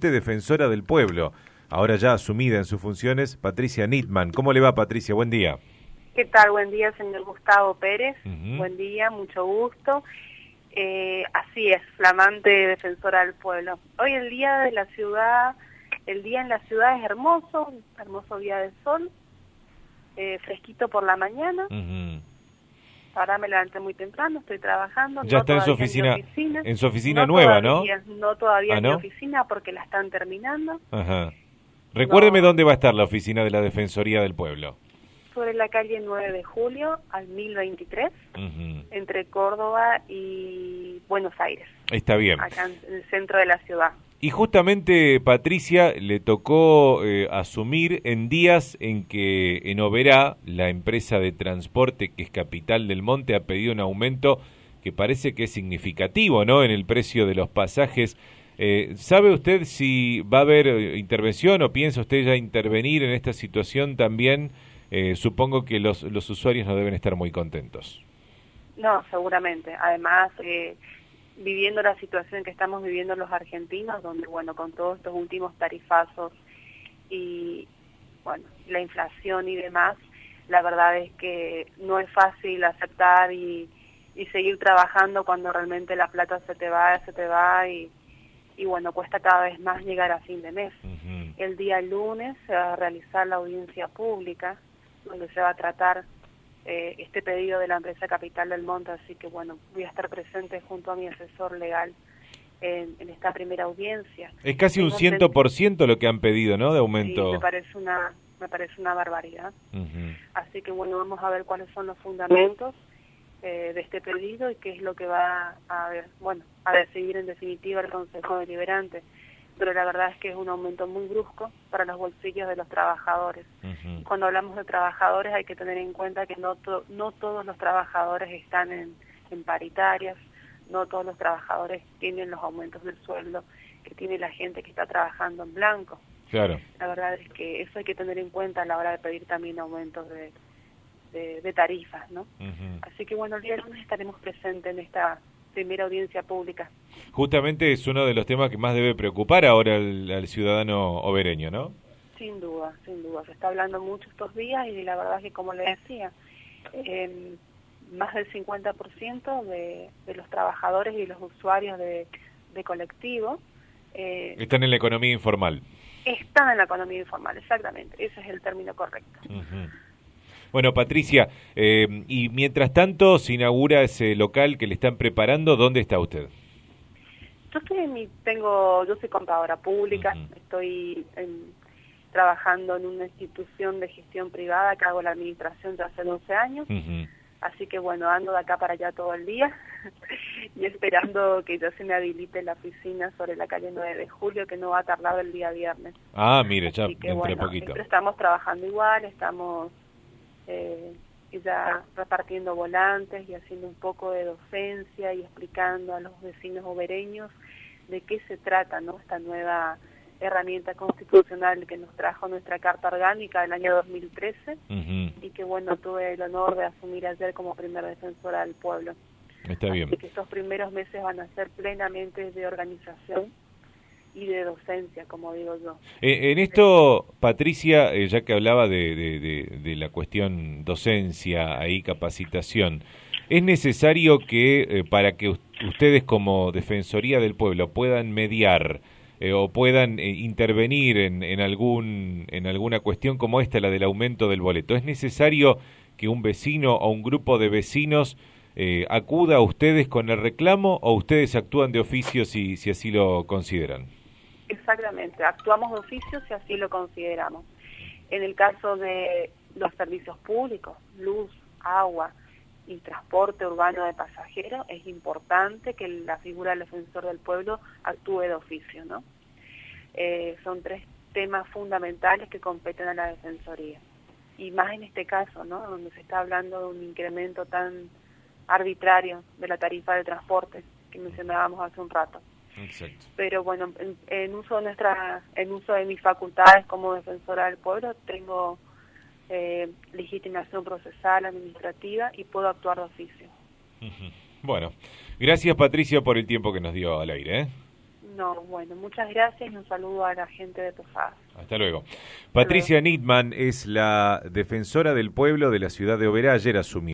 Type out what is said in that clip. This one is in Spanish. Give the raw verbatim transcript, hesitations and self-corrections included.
flamante defensora del pueblo, ahora ya asumida en sus funciones, Patricia Nitman. ¿Cómo le va, Patricia? Buen día. ¿Qué tal? Buen día, señor Gustavo Pérez. Uh-huh. Buen día, mucho gusto. Eh, así es, flamante defensora del pueblo. Hoy el día de la ciudad, el día en la ciudad es hermoso, un hermoso día de sol, eh, fresquito por la mañana. Uh-huh. Ahora me levanté muy temprano, estoy trabajando. Ya no está en su oficina, en, oficina. en su oficina no nueva, todavía, ¿no? No todavía ¿Ah, en no? mi oficina porque la están terminando. Ajá. Recuérdeme no. dónde va a estar la oficina de la Defensoría del Pueblo. Sobre la calle nueve de julio al mil veintitrés, Uh-huh. entre Córdoba y Buenos Aires. Está bien. Acá en el centro de la ciudad. Y justamente, Patricia, le tocó eh, asumir en días en que en Oberá, la empresa de transporte que es Capital del Monte, ha pedido un aumento que parece que es significativo, ¿no?, en el precio de los pasajes. Eh, ¿Sabe usted si va a haber intervención o piensa usted ya intervenir en esta situación también? Eh, supongo que los, los usuarios no deben estar muy contentos. No, seguramente. Además, eh, viviendo la situación que estamos viviendo los argentinos, donde, bueno, con todos estos últimos tarifazos y, bueno, la inflación y demás, la verdad es que no es fácil aceptar y, y seguir trabajando cuando realmente la plata se te va, se te va y, y bueno, cuesta cada vez más llegar a fin de mes. Uh-huh. El día lunes se va a realizar la audiencia pública, donde se va a tratar eh, este pedido de la empresa Capital del Monte, así que bueno, voy a estar presente junto a mi asesor legal en, en esta primera audiencia. Es casi Tengo un ciento por ciento lo que han pedido, ¿no?, de aumento. Sí, me parece una, me parece una barbaridad. Uh-huh. Así que bueno, vamos a ver cuáles son los fundamentos eh, de este pedido y qué es lo que va a ver, bueno, a decidir en definitiva el Consejo Deliberante. Pero la verdad es que es un aumento muy brusco para los bolsillos de los trabajadores. Uh-huh. Cuando hablamos de trabajadores hay que tener en cuenta que no, to, no todos los trabajadores están en, en paritarias, no todos los trabajadores tienen los aumentos del sueldo que tiene la gente que está trabajando en blanco. Claro. La verdad es que eso hay que tener en cuenta a la hora de pedir también aumentos de, de, de tarifas, ¿no? Uh-huh. Así que bueno, el día lunes estaremos presentes en esta primera audiencia pública. Justamente es uno de los temas que más debe preocupar ahora al, al ciudadano obereño, ¿no? Sin duda, sin duda. Se está hablando mucho estos días y la verdad es que, como le decía, eh, más del cincuenta por ciento de, de los trabajadores y los usuarios de, de colectivo eh, están en la economía informal. Están en la economía informal, exactamente. Ese es el término correcto. Uh-huh. Bueno, Patricia, eh, y mientras tanto se inaugura ese local que le están preparando, ¿dónde está usted? Yo estoy en mi, tengo, yo soy contadora pública, uh-huh. estoy en, trabajando en una institución de gestión privada que hago la administración ya hace doce años, uh-huh. así que bueno, ando de acá para allá todo el día y esperando que ya se me habilite la oficina sobre la calle nueve de julio, que no va a tardar el día viernes. Ah, mire, ya dentro de bueno, poquito. Siempre estamos trabajando igual, estamos eh, ya repartiendo volantes y haciendo un poco de docencia y explicando a los vecinos obereños de qué se trata, ¿no?, esta nueva herramienta constitucional que nos trajo nuestra Carta Orgánica del año dos mil trece, uh-huh. y que bueno, tuve el honor de asumir ayer como primera defensora del pueblo. Está bien. Así que estos primeros meses van a ser plenamente de organización y de docencia, como digo yo. Eh, en esto, Patricia, eh, ya que hablaba de, de, de, de la cuestión docencia, ahí capacitación, ¿es necesario que eh, para que ustedes como Defensoría del Pueblo puedan mediar eh, o puedan eh, intervenir en, en, algún, en alguna cuestión como esta, la del aumento del boleto, es necesario que un vecino o un grupo de vecinos eh, acuda a ustedes con el reclamo o ustedes actúan de oficio si, si así lo consideran? Exactamente, actuamos de oficio si así lo consideramos. En el caso de los servicios públicos, luz, agua y transporte urbano de pasajeros, es importante que la figura del defensor del pueblo actúe de oficio, ¿no? Eh, son tres temas fundamentales que competen a la Defensoría. Y más en este caso, ¿no?, donde se está hablando de un incremento tan arbitrario de la tarifa de transporte que mencionábamos hace un rato. Exacto. Pero bueno, en, en uso de nuestra, en uso de mis facultades como defensora del pueblo, tengo eh, legitimación procesal, administrativa y puedo actuar de oficio. Uh-huh. Bueno, gracias, Patricia, por el tiempo que nos dio al aire, ¿eh? No, bueno, muchas gracias y un saludo a la gente de Posadas. Hasta luego. Patricia Nitman es la defensora del pueblo de la ciudad de Oberá. Ayer asumió.